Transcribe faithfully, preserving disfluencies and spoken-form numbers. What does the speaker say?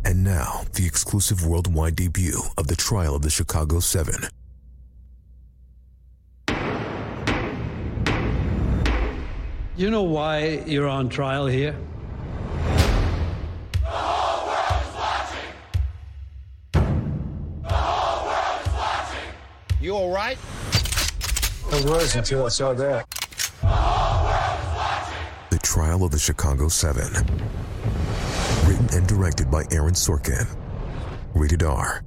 And now, the exclusive worldwide debut of The Trial of the Chicago Seven. You know why you're on trial here? The whole world is watching! The whole world is watching! You all right? I was until I saw that. The whole world is watching! The Trial of the Chicago Seven. Written and directed by Aaron Sorkin. Rated R.